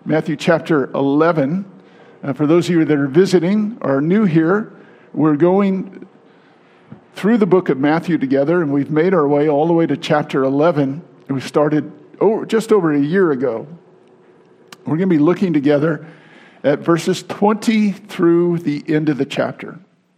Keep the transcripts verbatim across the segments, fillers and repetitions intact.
Matthew chapter eleven. Uh, for those of you that are visiting or new here, we're going through the book of Matthew together, and we've made our way all the way to chapter eleven. And we started over, just over a year ago. We're going to be looking together at verses twenty through the end of the chapter.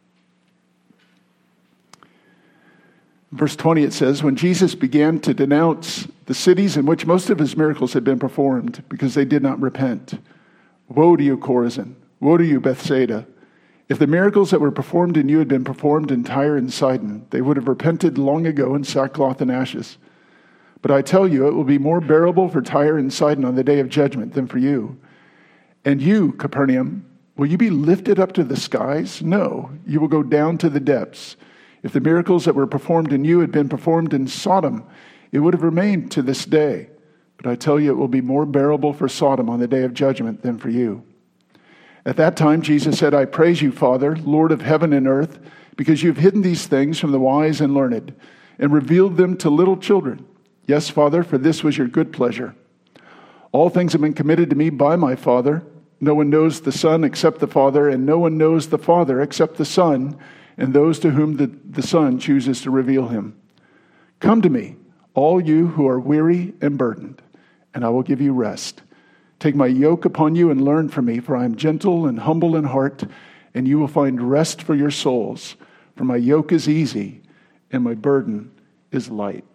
Verse twenty, it says, when Jesus began to denounce the cities in which most of his miracles had been performed because they did not repent. Woe to you, Chorazin! Woe to you, Bethsaida! If the miracles that were performed in you had been performed in Tyre and Sidon, they would have repented long ago in sackcloth and ashes. But I tell you, it will be more bearable for Tyre and Sidon on the day of judgment than for you. And you, Capernaum, will you be lifted up to the skies? No, you will go down to the depths. If the miracles that were performed in you had been performed in Sodom, it would have remained to this day. But I tell you, it will be more bearable for Sodom on the day of judgment than for you. At that time, Jesus said, I praise you, Father, Lord of heaven and earth, because you have hidden these things from the wise and learned, and revealed them to little children. Yes, Father, for this was your good pleasure. All things have been committed to me by my Father. No one knows the Son except the Father, and no one knows the Father except the Son, and those to whom the, the Son chooses to reveal him. Come to me, all you who are weary and burdened, and I will give you rest. Take my yoke upon you and learn from me, for I am gentle and humble in heart, and you will find rest for your souls. For my yoke is easy, and my burden is light.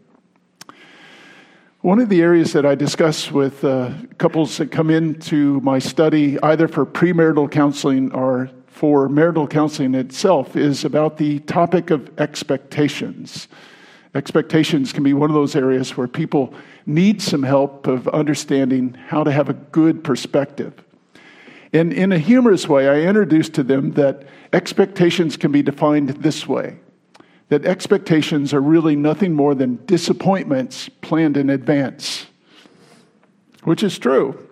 One of the areas that I discuss with uh, couples that come into my study, either for premarital counseling or for marital counseling itself, is about the topic of expectations. Expectations can be one of those areas where people need some help of understanding how to have a good perspective. And in a humorous way, I introduced to them that expectations can be defined this way. That expectations are really nothing more than disappointments planned in advance, which is true.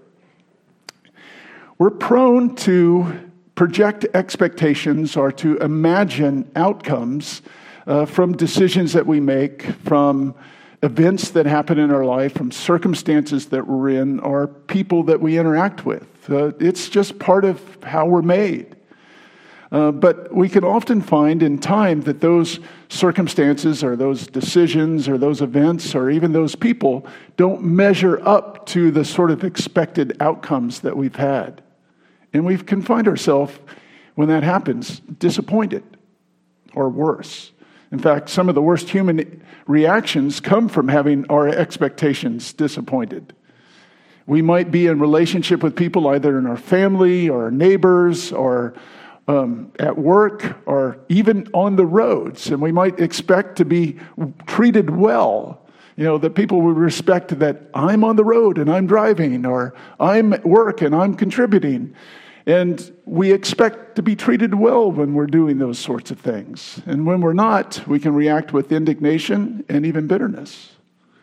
We're prone to project expectations or to imagine outcomes uh, from decisions that we make, from events that happen in our life, from circumstances that we're in, or people that we interact with. Uh, it's just part of how we're made. Uh, but we can often find in time that those circumstances or those decisions or those events or even those people don't measure up to the sort of expected outcomes that we've had. And we can find ourselves, when that happens, disappointed or worse. In fact, some of the worst human reactions come from having our expectations disappointed. We might be in relationship with people either in our family or our neighbors or Um, at work or even on the roads, and we might expect to be treated well. You know, that people would respect that I'm on the road and I'm driving, or I'm at work and I'm contributing. And we expect to be treated well when we're doing those sorts of things. And when we're not, we can react with indignation and even bitterness.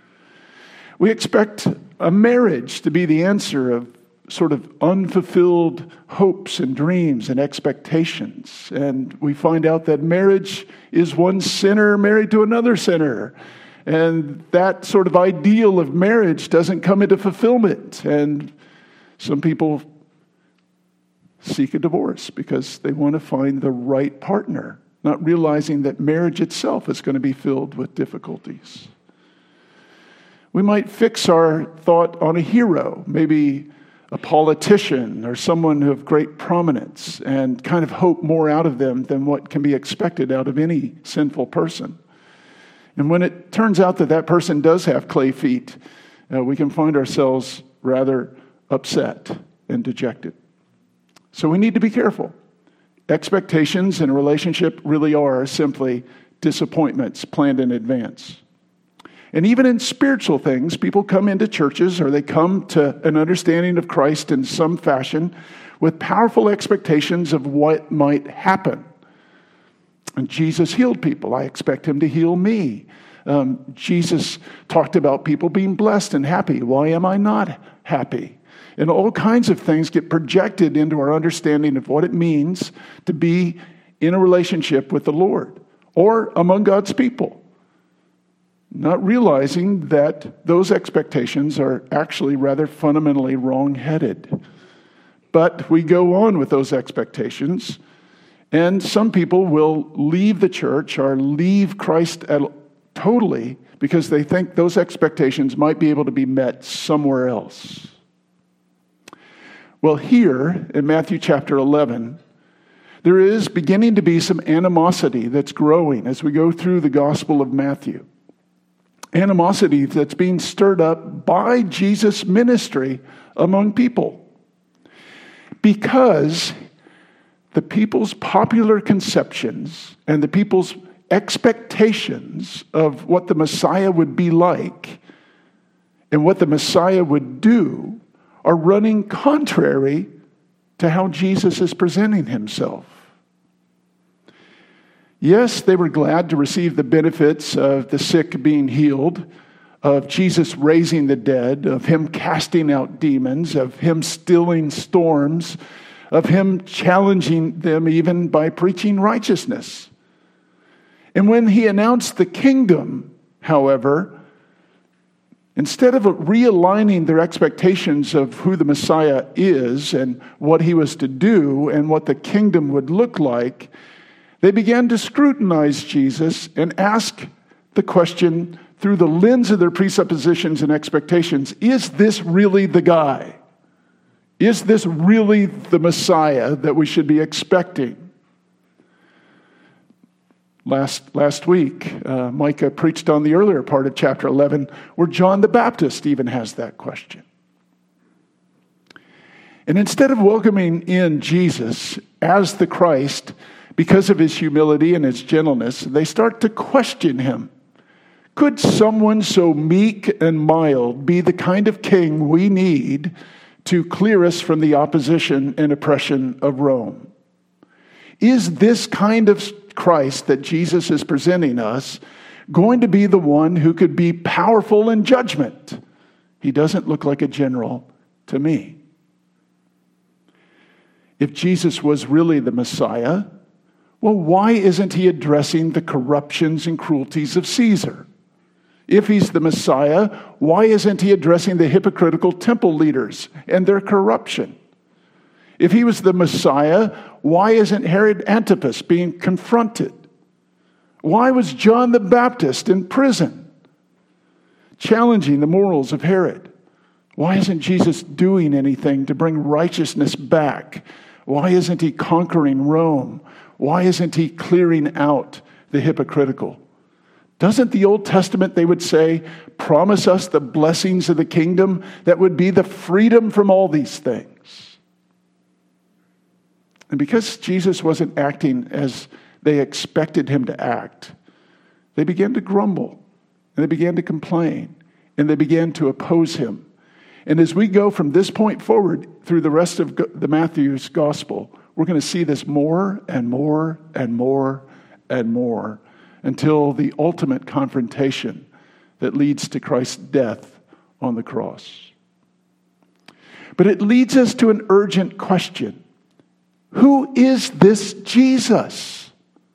We expect a marriage to be the answer of sort of unfulfilled hopes and dreams and expectations. And we find out that marriage is one sinner married to another sinner. And that sort of ideal of marriage doesn't come into fulfillment. And some people seek a divorce because they want to find the right partner, not realizing that marriage itself is going to be filled with difficulties. We might fix our thought on a hero, maybe a politician or someone of great prominence, and kind of hope more out of them than what can be expected out of any sinful person. And when it turns out that that person does have clay feet, uh, we can find ourselves rather upset and dejected. So we need to be careful. Expectations in a relationship really are simply disappointments planned in advance. And even in spiritual things, people come into churches or they come to an understanding of Christ in some fashion with powerful expectations of what might happen. And Jesus healed people. I expect him to heal me. Um, Jesus talked about people being blessed and happy. Why am I not happy? And all kinds of things get projected into our understanding of what it means to be in a relationship with the Lord or among God's people. not realizing that those expectations are actually rather fundamentally wrong-headed. But we go on with those expectations, and some people will leave the church or leave Christ at, totally because they think those expectations might be able to be met somewhere else. Well, here in Matthew chapter eleven, there is beginning to be some animosity that's growing as we go through the Gospel of Matthew. Animosity that's being stirred up by Jesus' ministry among people. Because the people's popular conceptions and the people's expectations of what the Messiah would be like and what the Messiah would do are running contrary to how Jesus is presenting himself. Yes, they were glad to receive the benefits of the sick being healed, of Jesus raising the dead, of him casting out demons, of him stilling storms, of him challenging them even by preaching righteousness. And when he announced the kingdom, however, instead of realigning their expectations of who the Messiah is and what he was to do and what the kingdom would look like, they began to scrutinize Jesus and ask the question through the lens of their presuppositions and expectations, is this really the guy? Is this really the Messiah that we should be expecting? Last, last week, uh, Micah preached on the earlier part of chapter eleven, where John the Baptist even has that question. And instead of welcoming in Jesus as the Christ, because of his humility and his gentleness, they start to question him. Could someone so meek and mild be the kind of king we need to clear us from the opposition and oppression of Rome? Is this kind of Christ that Jesus is presenting us going to be the one who could be powerful in judgment? He doesn't look like a general to me. If Jesus was really the Messiah, well, why isn't he addressing the corruptions and cruelties of Caesar? If he's the Messiah, why isn't he addressing the hypocritical temple leaders and their corruption? If he was the Messiah, why isn't Herod Antipas being confronted? Why was John the Baptist in prison, challenging the morals of Herod? Why isn't Jesus doing anything to bring righteousness back? Why isn't he conquering Rome? Why isn't he clearing out the hypocritical? Doesn't the Old Testament, they would say, promise us the blessings of the kingdom that would be the freedom from all these things? And because Jesus wasn't acting as they expected him to act, they began to grumble, and they began to complain, and they began to oppose him. And as we go from this point forward through the rest of the Matthew's gospel, we're going to see this more and more and more and more until the ultimate confrontation that leads to Christ's death on the cross. But it leads us to an urgent question. Who is this Jesus?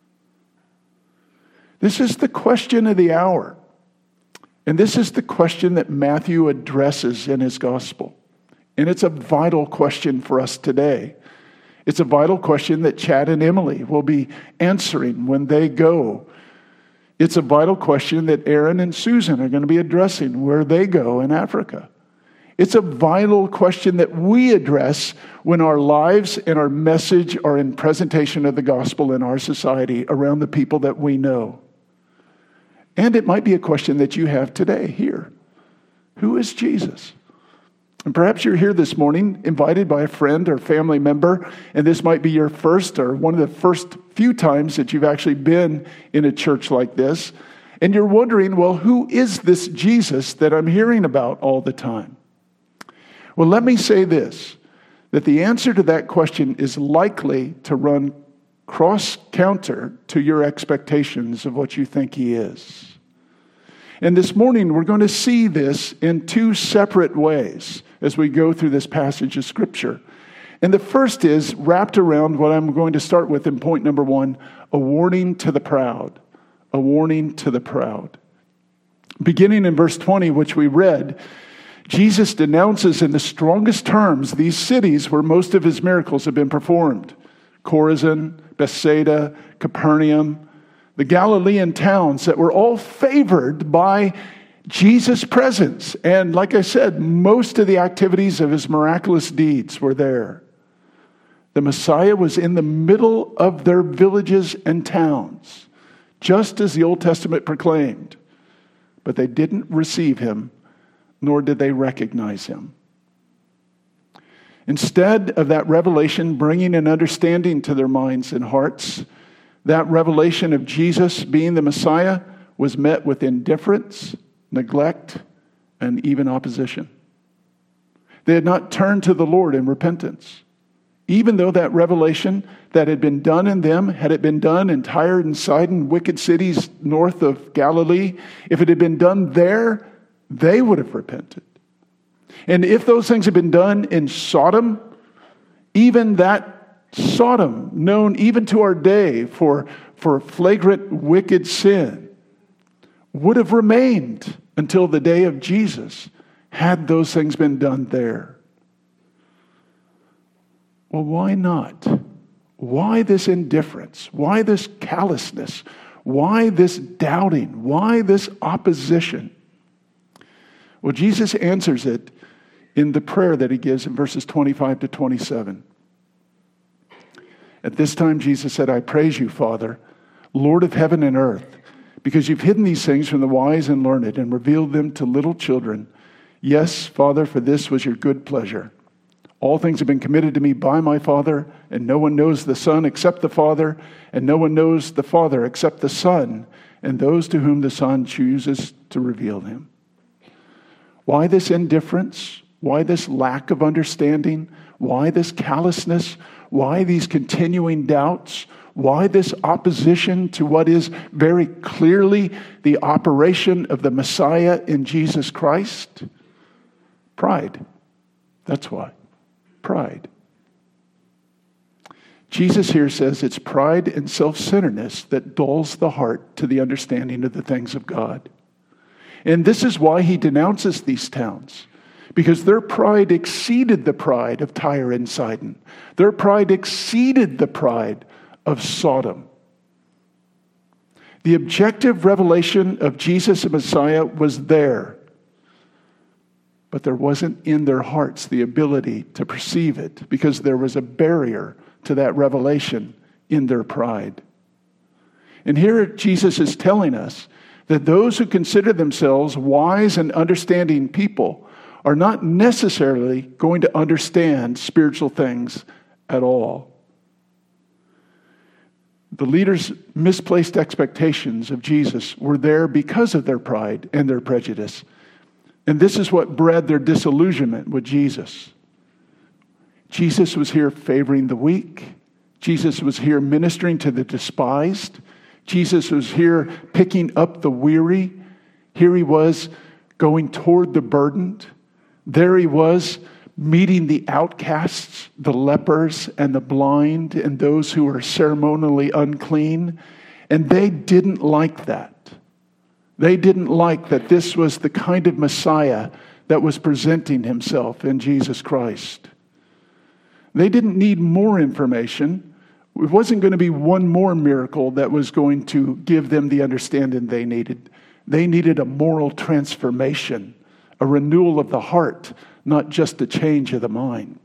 This is the question of the hour. And this is the question that Matthew addresses in his gospel. And it's a vital question for us today. It's a vital question that Chad and Emily will be answering when they go. It's a vital question that Aaron and Susan are going to be addressing where they go in Africa. It's a vital question that we address when our lives and our message are in presentation of the gospel in our society around the people that we know. And it might be a question that you have today here. Who is Jesus? And perhaps you're here this morning invited by a friend or family member, and this might be your first or one of the first few times that you've actually been in a church like this. And you're wondering, well, who is this Jesus that I'm hearing about all the time? Well, let me say this, that the answer to that question is likely to run cross-counter to your expectations of what you think he is. And this morning, we're going to see this in two separate ways as we go through this passage of Scripture. And the first is wrapped around what I'm going to start with in point number one, a warning to the proud. A warning to the proud. Beginning in verse twenty, which we read, Jesus denounces in the strongest terms these cities where most of his miracles have been performed. Chorazin, Bethsaida, Capernaum, the Galilean towns that were all favored by Jesus' presence. And like I said, most of the activities of his miraculous deeds were there. The Messiah was in the middle of their villages and towns, just as the Old Testament proclaimed. But they didn't receive him, nor did they recognize him. Instead of that revelation bringing an understanding to their minds and hearts, that revelation of Jesus being the Messiah was met with indifference, neglect, and even opposition. They had not turned to the Lord in repentance. Even though that revelation that had been done in them, had it been done in Tyre and Sidon, wicked cities north of Galilee, if it had been done there, they would have repented. And if those things had been done in Sodom, even that Sodom, known even to our day for, for flagrant wicked sin, would have remained until the day of Jesus had those things been done there. Well, why not? Why this indifference? Why this callousness? Why this doubting? Why this opposition? Well, Jesus answers it in the prayer that he gives in verses twenty-five to twenty-seven. At this time, Jesus said, I praise you, Father, Lord of heaven and earth, because you've hidden these things from the wise and learned and revealed them to little children. Yes, Father, for this was your good pleasure. All things have been committed to me by my Father, and no one knows the Son except the Father, and no one knows the Father except the Son, and those to whom the Son chooses to reveal him. Why this indifference? Why this lack of understanding? Why this callousness? Why these continuing doubts? Why this opposition to what is very clearly the operation of the Messiah in Jesus Christ? Pride. That's why. Pride. Jesus here says it's pride and self-centeredness that dulls the heart to the understanding of the things of God. And this is why he denounces these towns. Because their pride exceeded the pride of Tyre and Sidon. Their pride exceeded the pride of Sodom. The objective revelation of Jesus the Messiah was there. But there wasn't in their hearts the ability to perceive it because there was a barrier to that revelation in their pride. And here Jesus is telling us that those who consider themselves wise and understanding people are not necessarily going to understand spiritual things at all. The leaders' misplaced expectations of Jesus were there because of their pride and their prejudice. And this is what bred their disillusionment with Jesus. Jesus was here favoring the weak. Jesus was here ministering to the despised. Jesus was here picking up the weary. Here he was going toward the burdened. There he was meeting the outcasts, the lepers and the blind and those who were ceremonially unclean. And they didn't like that. They didn't like that this was the kind of Messiah that was presenting himself in Jesus Christ. They didn't need more information. It wasn't going to be one more miracle that was going to give them the understanding they needed. They needed a moral transformation, a renewal of the heart, not just a change of the mind.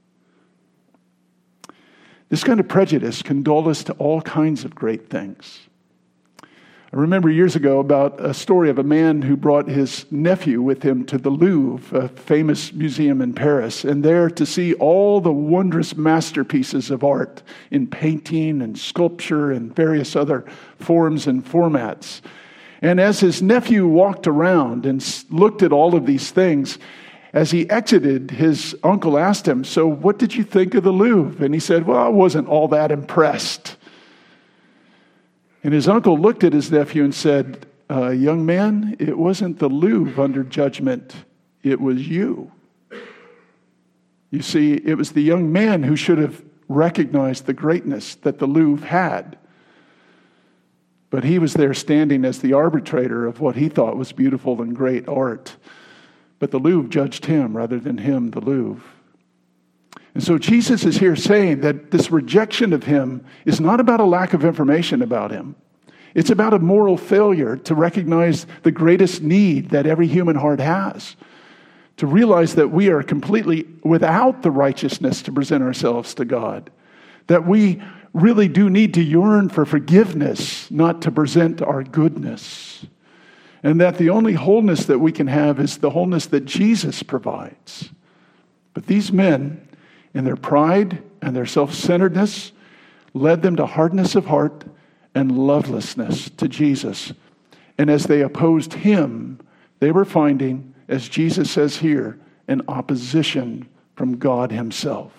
This kind of prejudice can dull us to all kinds of great things. I remember years ago about a story of a man who brought his nephew with him to the Louvre, a famous museum in Paris, and there to see all the wondrous masterpieces of art in painting and sculpture and various other forms and formats. And as his nephew walked around and looked at all of these things, as he exited, his uncle asked him, "So what did you think of the Louvre?" And he said, "Well, I wasn't all that impressed." And his uncle looked at his nephew and said, uh, "Young man, it wasn't the Louvre under judgment. It was you." You see, it was the young man who should have recognized the greatness that the Louvre had. But he was there standing as the arbitrator of what he thought was beautiful and great art. But the Louvre judged him rather than him, the Louvre. And so Jesus is here saying that this rejection of him is not about a lack of information about him. It's about a moral failure to recognize the greatest need that every human heart has. To realize that we are completely without the righteousness to present ourselves to God. That we really do need to yearn for forgiveness, not to present our goodness. And that the only wholeness that we can have is the wholeness that Jesus provides. But these men, in their pride and their self-centeredness, led them to hardness of heart and lovelessness to Jesus. And as they opposed him, they were finding, as Jesus says here, an opposition from God himself.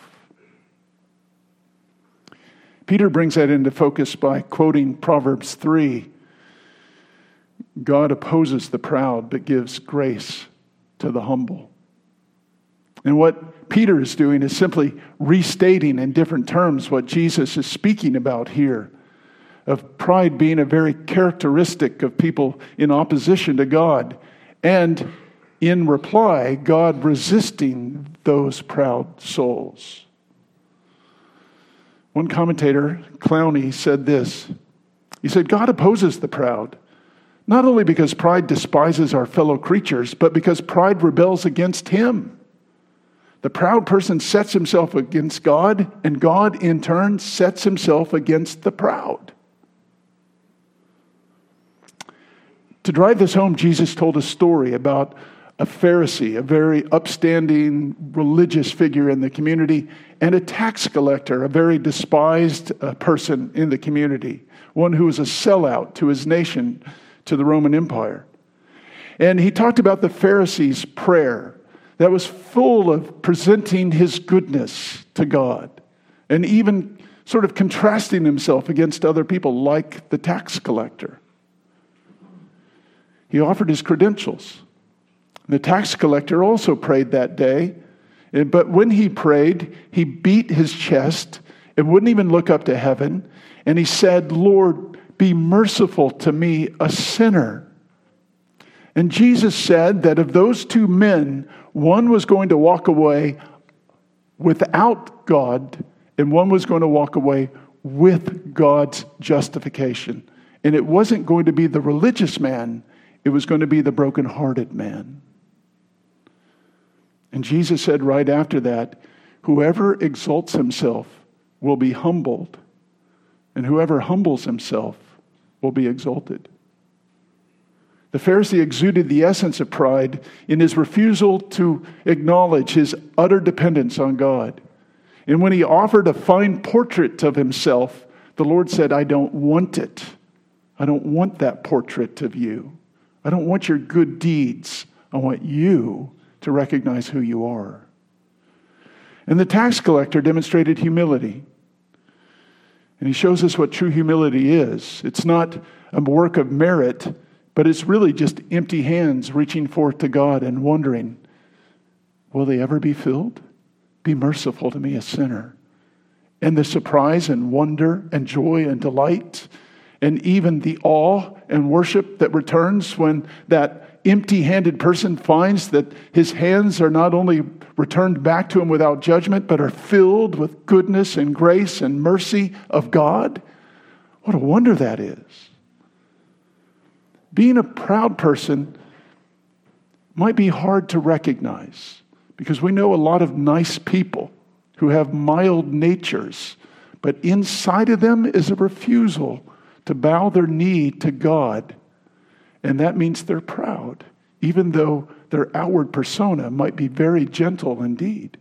Peter brings that into focus by quoting Proverbs three. God opposes the proud, but gives grace to the humble. And what Peter is doing is simply restating in different terms what Jesus is speaking about here, of pride being a very characteristic of people in opposition to God, and in reply, God resisting those proud souls. One commentator, Clowney, said this. He said, God opposes the proud, not only because pride despises our fellow creatures, but because pride rebels against him. The proud person sets himself against God, and God in turn sets himself against the proud. To drive this home, Jesus told a story about a Pharisee, a very upstanding religious figure in the community, and a tax collector, a very despised uh, person in the community, one who was a sellout to his nation, to the Roman Empire. And he talked about the Pharisee's prayer that was full of presenting his goodness to God, and even sort of contrasting himself against other people like the tax collector. He offered his credentials. The tax collector also prayed that day, but when he prayed, he beat his chest and wouldn't even look up to heaven, and he said, Lord, be merciful to me, a sinner. And Jesus said that of those two men, one was going to walk away without God, and one was going to walk away with God's justification. And it wasn't going to be the religious man, it was going to be the brokenhearted man. And Jesus said right after that, whoever exalts himself will be humbled, and whoever humbles himself will be exalted. The Pharisee exuded the essence of pride in his refusal to acknowledge his utter dependence on God. And when he offered a fine portrait of himself, the Lord said, I don't want it. I don't want that portrait of you. I don't want your good deeds. I want you to recognize who you are. And the tax collector demonstrated humility. And he shows us what true humility is. It's not a work of merit, but it's really just empty hands reaching forth to God and wondering, will they ever be filled? Be merciful to me, a sinner. And the surprise and wonder and joy and delight, and even the awe and worship that returns when that empty-handed person finds that his hands are not only returned back to him without judgment, but are filled with goodness and grace and mercy of God. What a wonder that is. Being a proud person might be hard to recognize because we know a lot of nice people who have mild natures, but inside of them is a refusal to bow their knee to God. And that means they're proud, even though their outward persona might be very gentle indeed.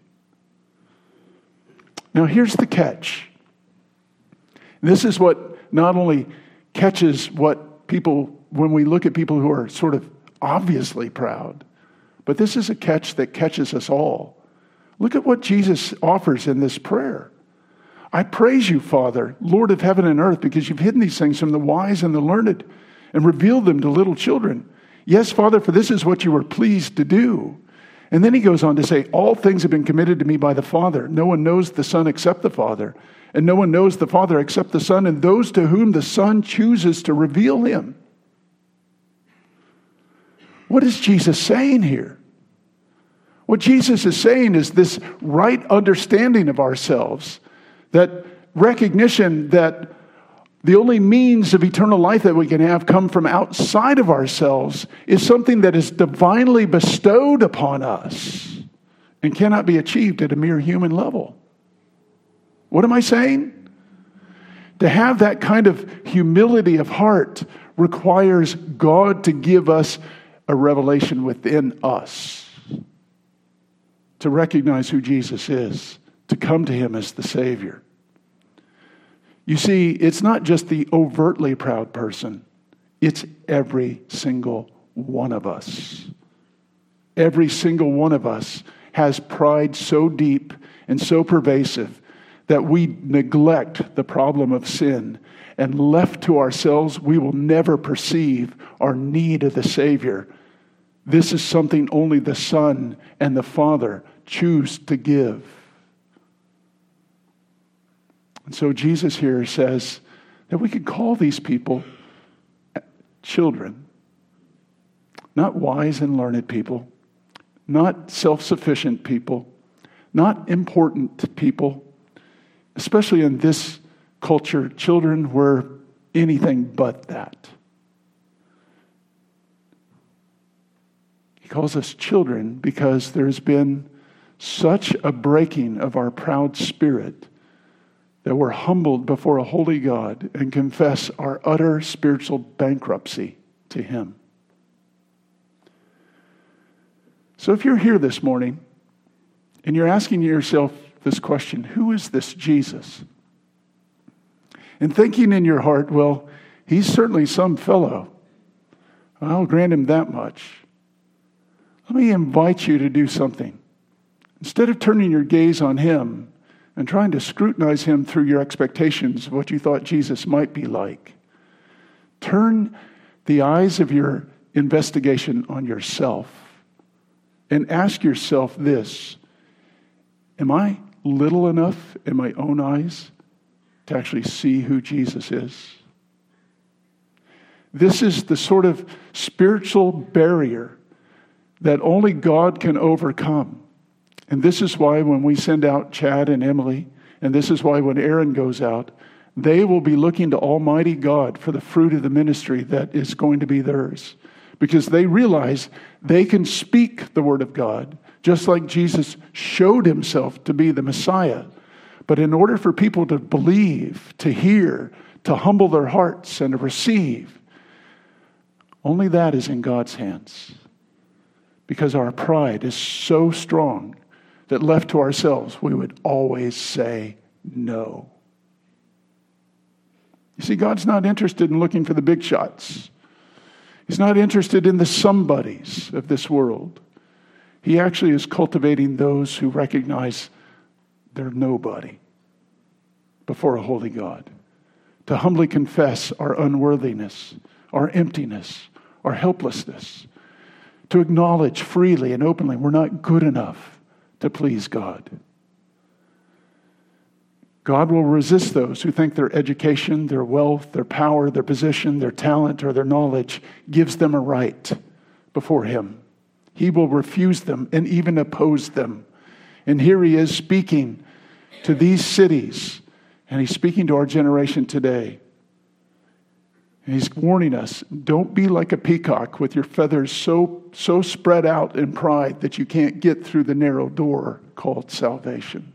Now here's the catch. This is what not only catches what people, when we look at people who are sort of obviously proud, but this is a catch that catches us all. Look at what Jesus offers in this prayer. I praise you, Father, Lord of heaven and earth, because you've hidden these things from the wise and the learned and revealed them to little children. Yes, Father, for this is what you were pleased to do. And then he goes on to say, all things have been committed to me by the Father. No one knows the Son except the Father. And no one knows the Father except the Son and those to whom the Son chooses to reveal him. What is Jesus saying here? What Jesus is saying is this right understanding of ourselves, that recognition that the only means of eternal life that we can have come from outside of ourselves is something that is divinely bestowed upon us and cannot be achieved at a mere human level. What am I saying? To have that kind of humility of heart requires God to give us a revelation within us, to recognize who Jesus is, to come to him as the Savior. You see, it's not just the overtly proud person. It's every single one of us. Every single one of us has pride so deep and so pervasive that we neglect the problem of sin, and left to ourselves, we will never perceive our need of the Savior. This is something only the Son and the Father choose to give. And so Jesus here says that we could call these people children, not wise and learned people, not self-sufficient people, not important people. Especially in this culture, children were anything but that. He calls us children because there's been such a breaking of our proud spirit that we're humbled before a holy God and confess our utter spiritual bankruptcy to him. So if you're here this morning and you're asking yourself this question, who is this Jesus? And thinking in your heart, well, he's certainly some fellow. I'll grant him that much. Let me invite you to do something. Instead of turning your gaze on him and trying to scrutinize him through your expectations of what you thought Jesus might be like, turn the eyes of your investigation on yourself and ask yourself this: am I little enough in my own eyes to actually see who Jesus is? This is the sort of spiritual barrier that only God can overcome. And this is why when we send out Chad and Emily, and this is why when Aaron goes out, they will be looking to Almighty God for the fruit of the ministry that is going to be theirs. Because they realize they can speak the word of God, just like Jesus showed himself to be the Messiah. But in order for people to believe, to hear, to humble their hearts and to receive, only that is in God's hands. Because our pride is so strong that left to ourselves, we would always say no. You see, God's not interested in looking for the big shots. He's not interested in the somebodies of this world. He actually is cultivating those who recognize they're nobody before a holy God. To humbly confess our unworthiness, our emptiness, our helplessness. To acknowledge freely and openly we're not good enough to please God. God will resist those who think their education, their wealth, their power, their position, their talent, or their knowledge gives them a right before him. He will refuse them and even oppose them. And here he is speaking to these cities, and he's speaking to our generation today. And he's warning us, don't be like a peacock with your feathers so, so spread out in pride that you can't get through the narrow door called salvation.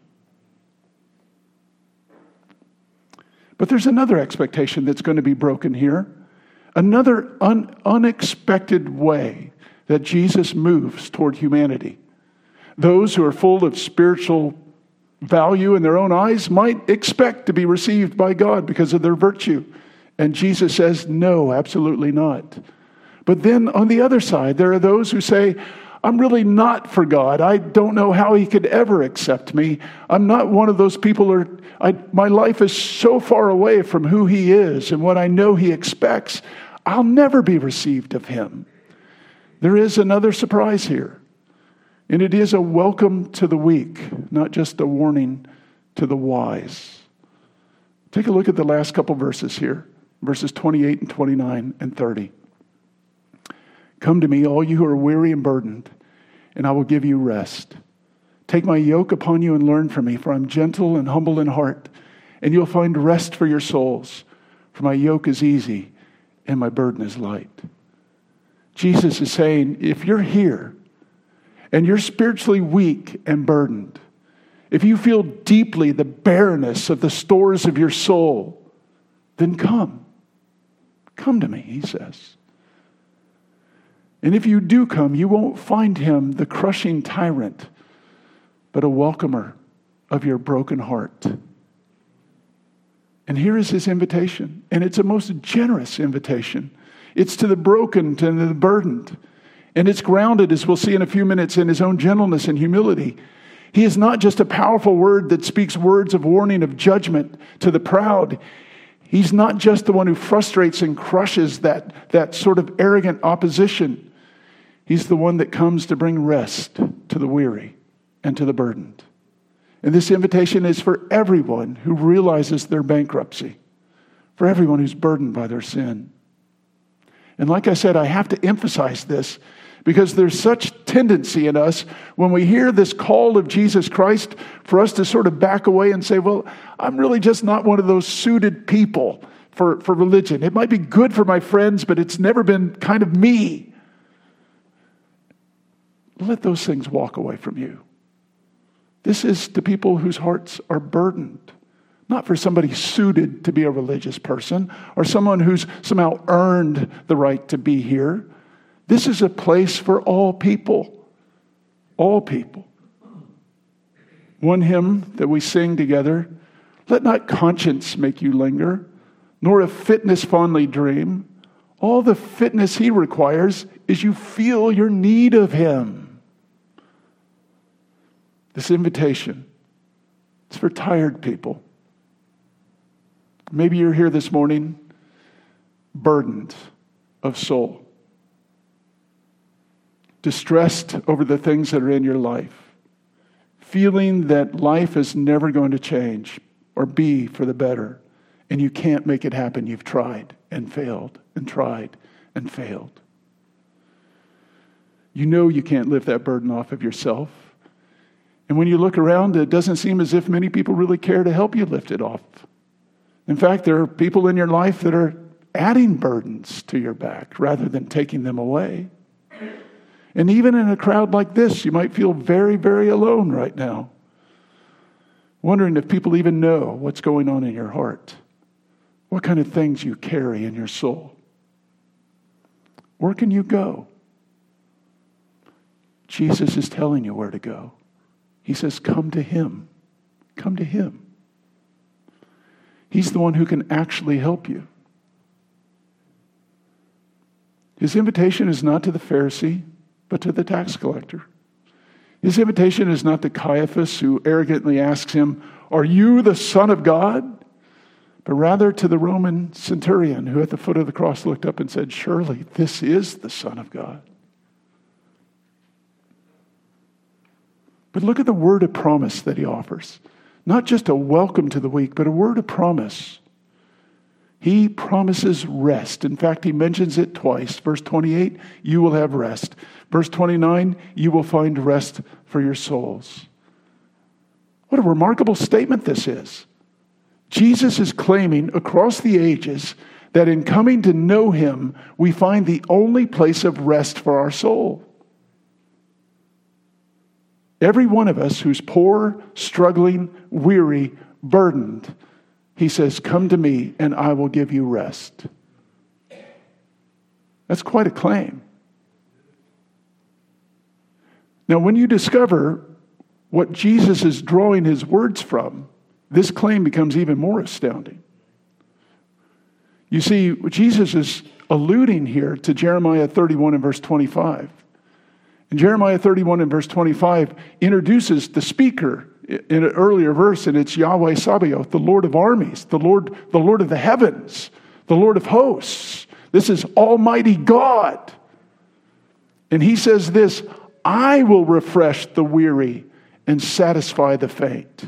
But there's another expectation that's going to be broken here. Another un- unexpected way that Jesus moves toward humanity. Those who are full of spiritual value in their own eyes might expect to be received by God because of their virtue. And Jesus says, no, absolutely not. But then on the other side, there are those who say, I'm really not for God. I don't know how he could ever accept me. I'm not one of those people who are, I, my life is so far away from who he is and what I know he expects. I'll never be received of him. There is another surprise here. And it is a welcome to the weak, not just a warning to the wise. Take a look at the last couple verses here, verses twenty-eight and twenty-nine and thirty. Come to me, all you who are weary and burdened, and I will give you rest. Take my yoke upon you and learn from me, for I'm gentle and humble in heart, and you'll find rest for your souls. For my yoke is easy and my burden is light. Jesus is saying, if you're here and you're spiritually weak and burdened, if you feel deeply the bareness of the stores of your soul, then come. Come to me, he says. And if you do come, you won't find him the crushing tyrant, but a welcomer of your broken heart. And here is his invitation. And it's a most generous invitation. It's to the broken, to the burdened. And it's grounded, as we'll see in a few minutes, in his own gentleness and humility. He is not just a powerful word that speaks words of warning, of judgment to the proud. He's not just the one who frustrates and crushes that, that sort of arrogant opposition. He's the one that comes to bring rest to the weary and to the burdened. And this invitation is for everyone who realizes their bankruptcy, for everyone who's burdened by their sin. And like I said, I have to emphasize this because there's such tendency in us when we hear this call of Jesus Christ for us to sort of back away and say, well, I'm really just not one of those suited people for, for religion. It might be good for my friends, but it's never been kind of me. Let those things walk away from you. This is to people whose hearts are burdened, not for somebody suited to be a religious person or someone who's somehow earned the right to be here. This is a place for all people, all people. One hymn that we sing together, let not conscience make you linger, nor of fitness fondly dream. All the fitness he requires is you feel your need of him. This invitation, it's for tired people. Maybe you're here this morning burdened of soul, distressed over the things that are in your life, feeling that life is never going to change or be for the better, and you can't make it happen. You've tried and failed and tried and failed. You know you can't lift that burden off of yourself. And when you look around, it doesn't seem as if many people really care to help you lift it off. In fact, there are people in your life that are adding burdens to your back rather than taking them away. And even in a crowd like this, you might feel very, very alone right now, wondering if people even know what's going on in your heart, what kind of things you carry in your soul. Where can you go? Jesus is telling you where to go. He says, come to him. Come to him. He's the one who can actually help you. His invitation is not to the Pharisee, but to the tax collector. His invitation is not to Caiaphas, who arrogantly asks him, are you the Son of God? But rather to the Roman centurion, who at the foot of the cross looked up and said, surely this is the Son of God. But look at the word of promise that he offers. Not just a welcome to the weak, but a word of promise. He promises rest. In fact, he mentions it twice. Verse twenty-eight, you will have rest. Verse twenty-nine, you will find rest for your souls. What a remarkable statement this is. Jesus is claiming across the ages that in coming to know him, we find the only place of rest for our soul. Every one of us who's poor, struggling, weary, burdened, he says, come to me and I will give you rest. That's quite a claim. Now, when you discover what Jesus is drawing his words from, this claim becomes even more astounding. You see, Jesus is alluding here to Jeremiah thirty-one and verse twenty-five. And Jeremiah thirty-one and verse twenty-five introduces the speaker in an earlier verse, and it's Yahweh Sabaoth, the Lord of armies, the Lord, the Lord of the heavens, the Lord of hosts. This is Almighty God. And he says this, I will refresh the weary and satisfy the faint.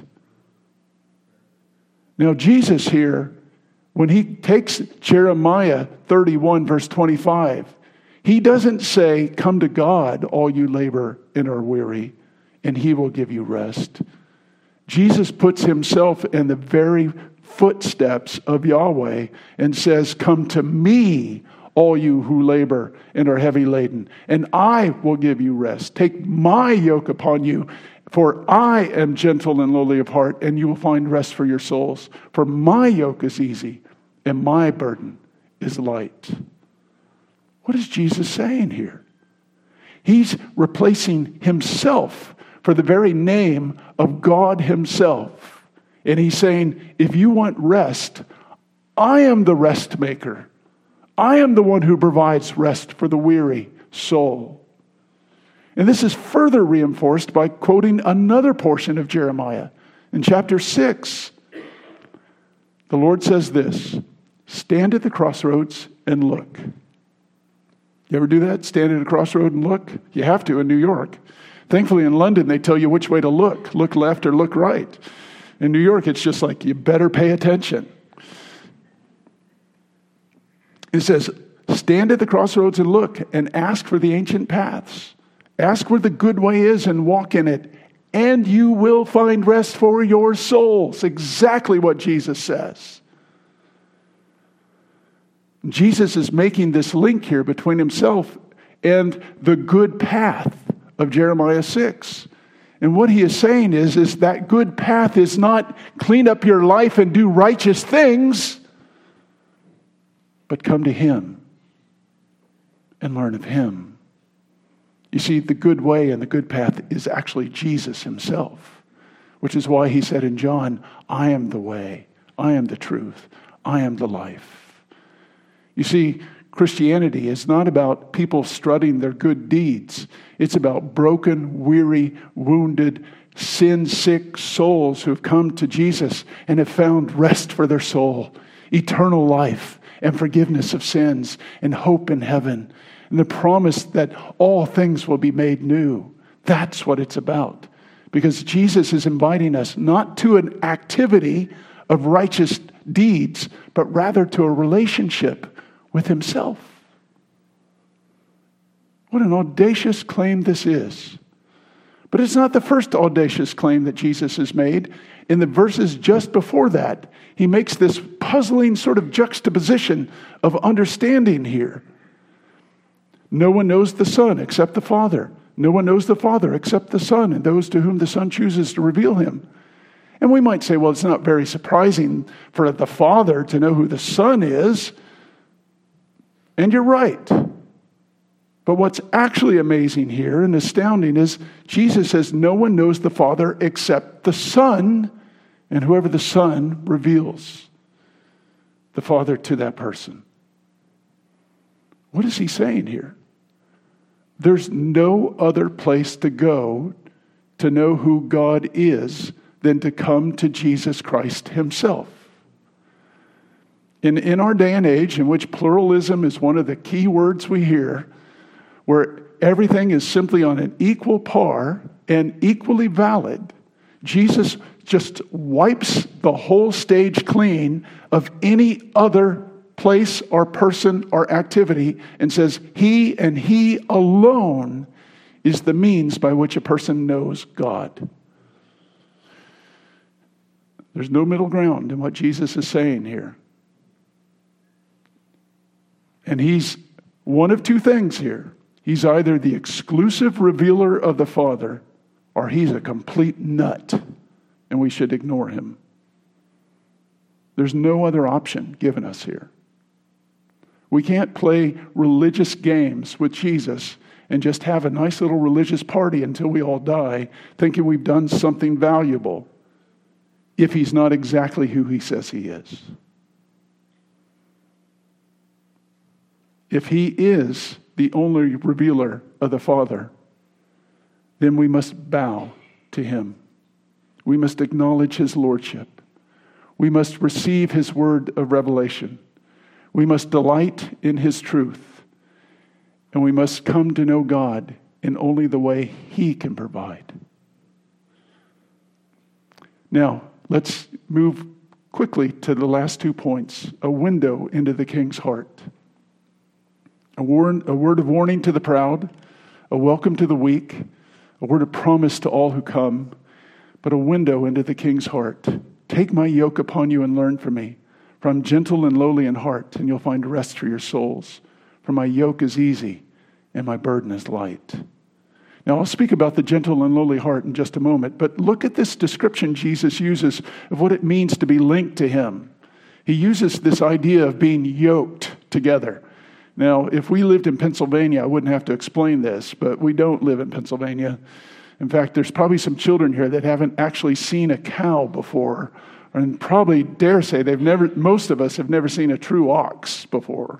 Now, Jesus here, when he takes Jeremiah thirty-one, verse twenty-five, he doesn't say, come to God, all you labor and are weary, and he will give you rest. Jesus puts himself in the very footsteps of Yahweh and says, come to me, all you who labor and are heavy laden, and I will give you rest. Take my yoke upon you, for I am gentle and lowly of heart, and you will find rest for your souls. For my yoke is easy, and my burden is light. What is Jesus saying here? He's replacing himself for the very name of God himself. And he's saying, if you want rest, I am the rest maker. I am the one who provides rest for the weary soul. And this is further reinforced by quoting another portion of Jeremiah. In chapter six, the Lord says this, stand at the crossroads and look. You ever do that? Stand at a crossroad and look? You have to in New York. Thankfully in London, they tell you which way to look. Look left or look right. In New York, it's just like, you better pay attention. It says, stand at the crossroads and look and ask for the ancient paths. Ask where the good way is and walk in it, and you will find rest for your souls. Exactly what Jesus says. Jesus is making this link here between himself and the good path of Jeremiah six. And what he is saying is, is that good path is not clean up your life and do righteous things, but come to him and learn of him. You see, the good way and the good path is actually Jesus himself, which is why he said in John, I am the way, I am the truth, I am the life. You see, Christianity is not about people strutting their good deeds. It's about broken, weary, wounded, sin-sick souls who have come to Jesus and have found rest for their soul, eternal life, and forgiveness of sins, and hope in heaven, and the promise that all things will be made new. That's what it's about. Because Jesus is inviting us not to an activity of righteous deeds, but rather to a relationship with himself. What an audacious claim this is. But it's not the first audacious claim that Jesus has made. In the verses just before that, he makes this puzzling sort of juxtaposition of understanding here. No one knows the Son except the Father. No one knows the Father except the Son and those to whom the Son chooses to reveal him. And we might say, well, it's not very surprising for the Father to know who the Son is. And you're right. But what's actually amazing here and astounding is Jesus says no one knows the Father except the Son, and whoever the Son reveals the Father to that person. What is he saying here? There's no other place to go to know who God is than to come to Jesus Christ himself. In, in our day and age, in which pluralism is one of the key words we hear, where everything is simply on an equal par and equally valid, Jesus just wipes the whole stage clean of any other place or person or activity and says he and he alone is the means by which a person knows God. There's no middle ground in what Jesus is saying here. And he's one of two things here. He's either the exclusive revealer of the Father, or he's a complete nut, and we should ignore him. There's no other option given us here. We can't play religious games with Jesus and just have a nice little religious party until we all die, thinking we've done something valuable, if he's not exactly who he says he is. If he is the only revealer of the Father, then we must bow to him. We must acknowledge his lordship. We must receive his word of revelation. We must delight in his truth. And we must come to know God in only the way He can provide. Now, let's move quickly to the last two points. A window into the King's heart. A word, a word of warning to the proud, a welcome to the weak, a word of promise to all who come, but a window into the King's heart. Take my yoke upon you and learn from me, for I'm gentle and lowly in heart, and you'll find rest for your souls. For my yoke is easy and my burden is light. Now, I'll speak about the gentle and lowly heart in just a moment, but look at this description Jesus uses of what it means to be linked to Him. He uses this idea of being yoked together. Now, if we lived in Pennsylvania, I wouldn't have to explain this, but we don't live in Pennsylvania. In fact, there's probably some children here that haven't actually seen a cow before, and probably dare say they've never, most of us have never seen a true ox before.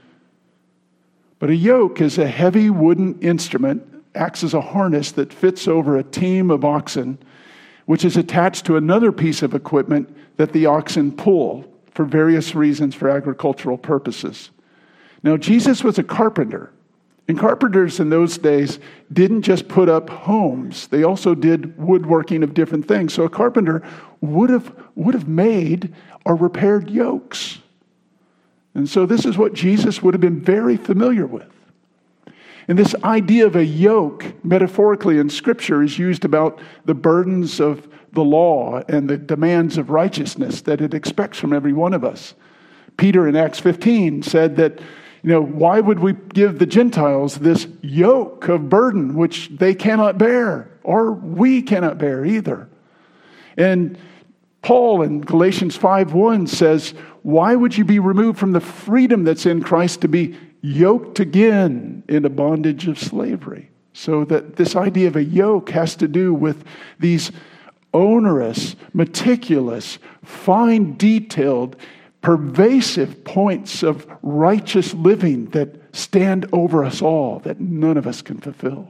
But a yoke is a heavy wooden instrument, acts as a harness that fits over a team of oxen, which is attached to another piece of equipment that the oxen pull for various reasons for agricultural purposes. Now, Jesus was a carpenter, and carpenters in those days didn't just put up homes. They also did woodworking of different things. So a carpenter would have, would have made or repaired yokes. And so this is what Jesus would have been very familiar with. And this idea of a yoke, metaphorically in Scripture, is used about the burdens of the law and the demands of righteousness that it expects from every one of us. Peter in Acts fifteen said that, you know, why would we give the Gentiles this yoke of burden which they cannot bear, or we cannot bear either? And Paul in Galatians five one says, why would you be removed from the freedom that's in Christ to be yoked again in a bondage of slavery? So that this idea of a yoke has to do with these onerous, meticulous, fine detailed, pervasive points of righteous living that stand over us all, that none of us can fulfill.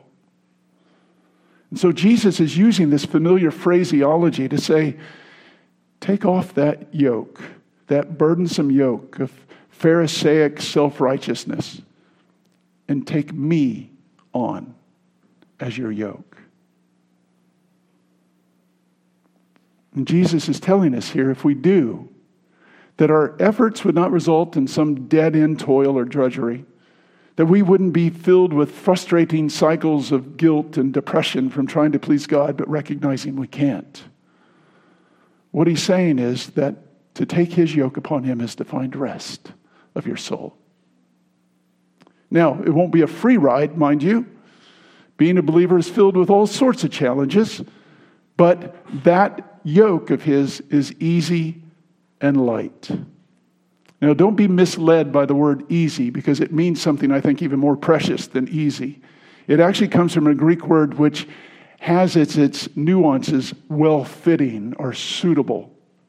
And so Jesus is using this familiar phraseology to say, take off that yoke, that burdensome yoke of Pharisaic self-righteousness, and take me on as your yoke. And Jesus is telling us here, if we do, that our efforts would not result in some dead-end toil or drudgery, that we wouldn't be filled with frustrating cycles of guilt and depression from trying to please God, but recognizing we can't. What he's saying is that to take his yoke upon him is to find rest of your soul. Now, it won't be a free ride, mind you. Being a believer is filled with all sorts of challenges, but that yoke of his is easy and light. Now, don't be misled by the word easy, because it means something, I think, even more precious than easy. It actually comes from a Greek word which has its, its nuances, well-fitting or suitable.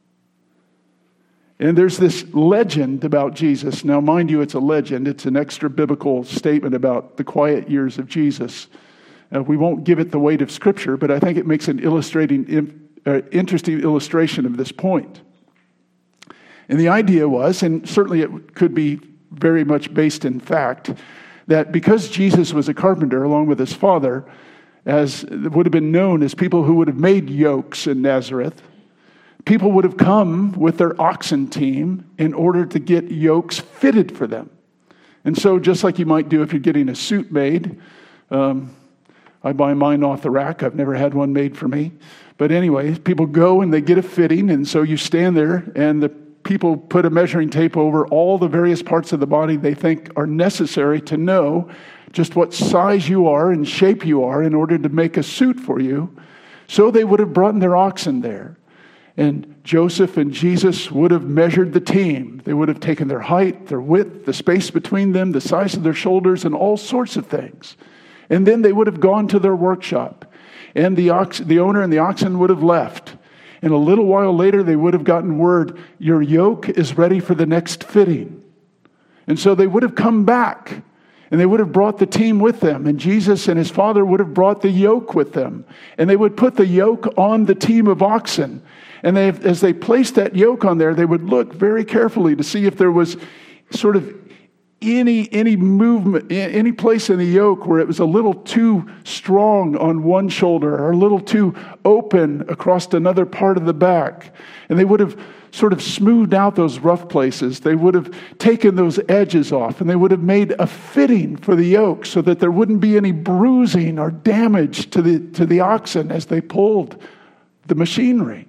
And there's this legend about Jesus. Now, mind you, it's a legend. It's an extra biblical statement about the quiet years of Jesus. Uh, we won't give it the weight of Scripture, but I think it makes an illustrating, uh, interesting illustration of this point. And the idea was, and certainly it could be very much based in fact, that because Jesus was a carpenter along with his father, as would have been known as people who would have made yokes in Nazareth, people would have come with their oxen team in order to get yokes fitted for them. And so just like you might do if you're getting a suit made, um, I buy mine off the rack. I've never had one made for me. But anyway, people go and they get a fitting, and so you stand there and the people put a measuring tape over all the various parts of the body they think are necessary to know just what size you are and shape you are in order to make a suit for you. So they would have brought their oxen there. And Joseph and Jesus would have measured the team. They would have taken their height, their width, the space between them, the size of their shoulders, and all sorts of things. And then they would have gone to their workshop. And the ox, the owner and the oxen would have left. And a little while later, they would have gotten word, your yoke is ready for the next fitting. And so they would have come back, and they would have brought the team with them. And Jesus and his father would have brought the yoke with them. And they would put the yoke on the team of oxen. And they, as they placed that yoke on there, they would look very carefully to see if there was sort of any, any movement, any place in the yoke where it was a little too strong on one shoulder or a little too open across another part of the back. And they would have sort of smoothed out those rough places. They would have taken those edges off, and they would have made a fitting for the yoke so that there wouldn't be any bruising or damage to the, to the oxen as they pulled the machinery.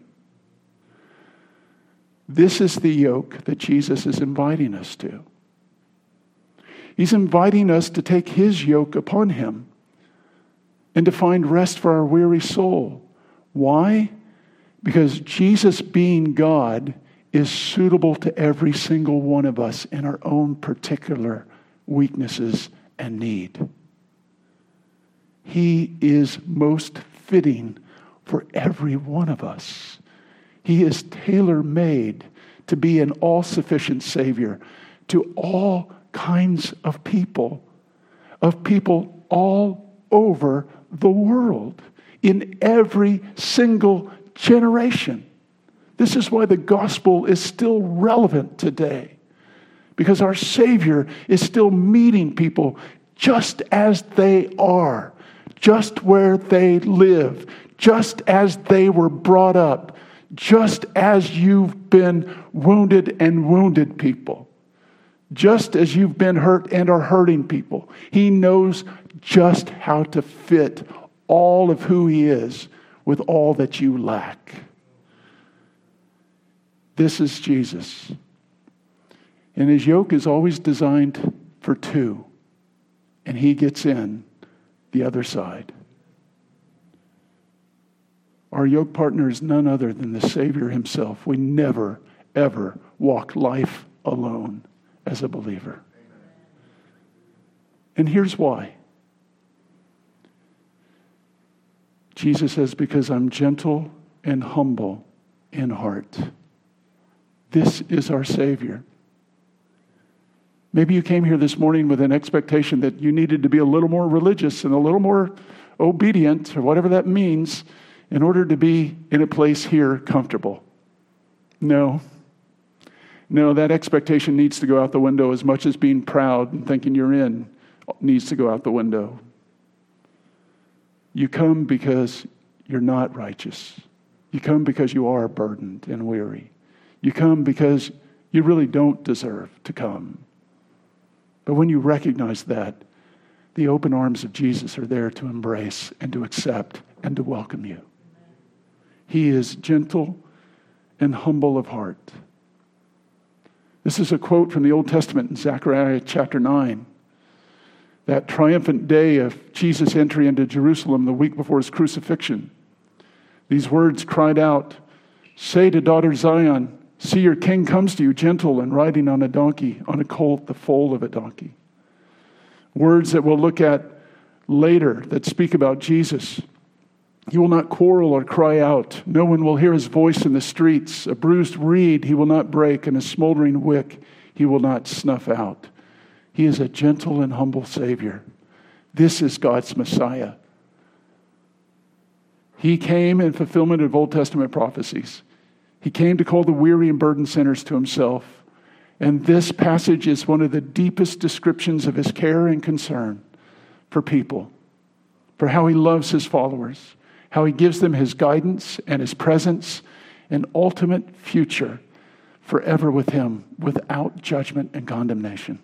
This is the yoke that Jesus is inviting us to. He's inviting us to take his yoke upon him and to find rest for our weary soul. Why? Because Jesus, being God, is suitable to every single one of us in our own particular weaknesses and need. He is most fitting for every one of us. He is tailor-made to be an all-sufficient Savior to all kinds of people, of people all over the world, in every single generation. This is why the gospel is still relevant today, because our Savior is still meeting people just as they are, just where they live, just as they were brought up, just as you've been wounded and wounded people, just as you've been hurt and are hurting people. He knows just how to fit all of who he is with all that you lack. This is Jesus. And his yoke is always designed for two. And he gets in the other side. Our yoke partner is none other than the Savior himself. We never, ever walk life alone as a believer. And here's why. Jesus says, because I'm gentle and humble in heart. This is our Savior. Maybe you came here this morning with an expectation that you needed to be a little more religious and a little more obedient, or whatever that means, in order to be in a place here comfortable. No. No, that expectation needs to go out the window as much as being proud and thinking you're in needs to go out the window. You come because you're not righteous. You come because you are burdened and weary. You come because you really don't deserve to come. But when you recognize that, the open arms of Jesus are there to embrace and to accept and to welcome you. He is gentle and humble of heart. This is a quote from the Old Testament in Zechariah chapter nine. That triumphant day of Jesus' entry into Jerusalem the week before his crucifixion. These words cried out, "Say to daughter Zion, see your king comes to you gentle and riding on a donkey, on a colt, the foal of a donkey." Words that we'll look at later that speak about Jesus. He will not quarrel or cry out. No one will hear his voice in the streets. A bruised reed he will not break, and a smoldering wick he will not snuff out. He is a gentle and humble Savior. This is God's Messiah. He came in fulfillment of Old Testament prophecies. He came to call the weary and burdened sinners to himself. And this passage is one of the deepest descriptions of his care and concern for people, for how he loves his followers, how he gives them his guidance and his presence and ultimate future forever with him without judgment and condemnation.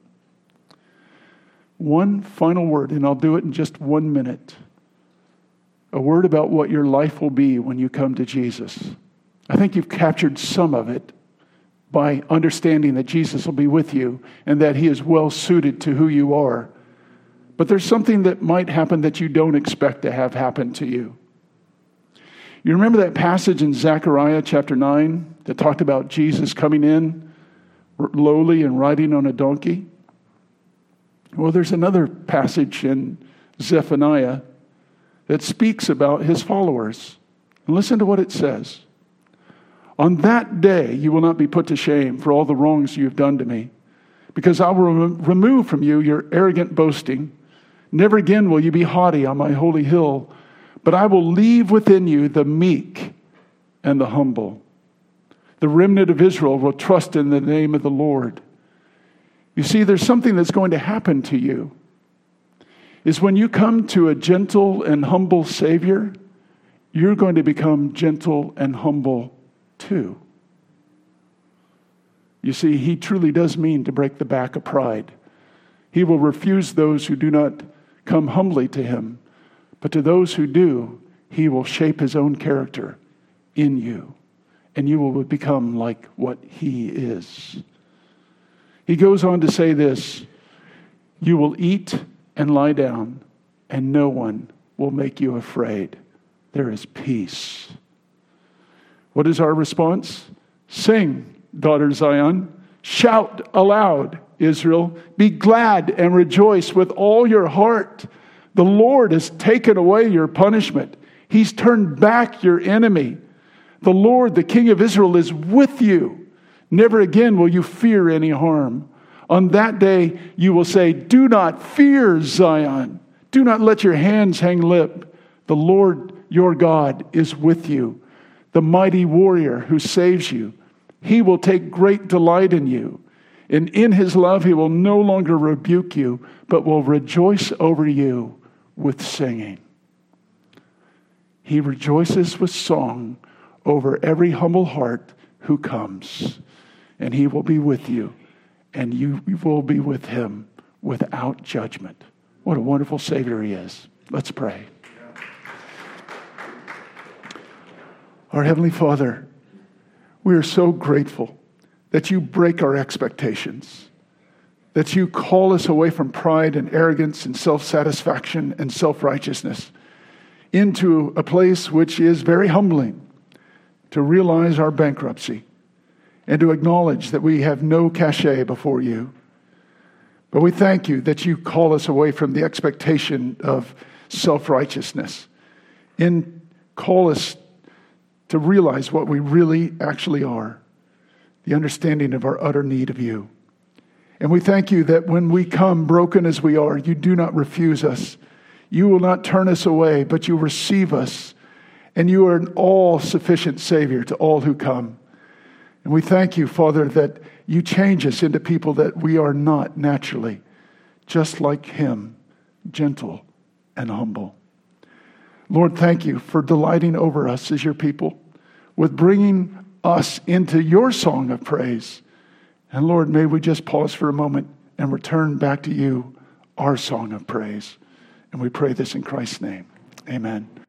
One final word, and I'll do it in just one minute. A word about what your life will be when you come to Jesus. I think you've captured some of it by understanding that Jesus will be with you and that he is well suited to who you are. But there's something that might happen that you don't expect to have happen to you. You remember that passage in Zechariah chapter nine that talked about Jesus coming in lowly and riding on a donkey? Well, there's another passage in Zephaniah that speaks about his followers. And listen to what it says. On that day, you will not be put to shame for all the wrongs you have done to me, because I will rem- remove from you your arrogant boasting. Never again will you be haughty on my holy hill, but I will leave within you the meek and the humble. The remnant of Israel will trust in the name of the Lord. You see, there's something that's going to happen to you. Is when you come to a gentle and humble Savior, you're going to become gentle and humble too. You see, he truly does mean to break the back of pride. He will refuse those who do not come humbly to him, but to those who do, he will shape his own character in you, and you will become like what he is. He goes on to say this, you will eat and lie down, and no one will make you afraid. There is peace. What is our response? Sing, daughter Zion. Shout aloud, Israel. Be glad and rejoice with all your heart. The Lord has taken away your punishment. He's turned back your enemy. The Lord, the King of Israel, is with you. Never again will you fear any harm. On that day, you will say, do not fear, Zion. Do not let your hands hang limp. The Lord, your God, is with you. The mighty warrior who saves you. He will take great delight in you. And in his love, he will no longer rebuke you, but will rejoice over you with singing. He rejoices with song over every humble heart who comes. And he will be with you, and you will be with him without judgment. What a wonderful Savior he is. Let's pray. Our Heavenly Father, we are so grateful that you break our expectations, that you call us away from pride and arrogance and self-satisfaction and self-righteousness into a place which is very humbling, to realize our bankruptcy and to acknowledge that we have no cachet before you. But we thank you that you call us away from the expectation of self-righteousness and call us to realize what we really actually are, the understanding of our utter need of you. And we thank you that when we come broken as we are, you do not refuse us. You will not turn us away, but you receive us. And you are an all-sufficient Savior to all who come. And we thank you, Father, that you change us into people that we are not naturally, just like him, gentle and humble. Lord, thank you for delighting over us as your people, with bringing us into your song of praise. And Lord, may we just pause for a moment and return back to you, our song of praise. And we pray this in Christ's name. Amen.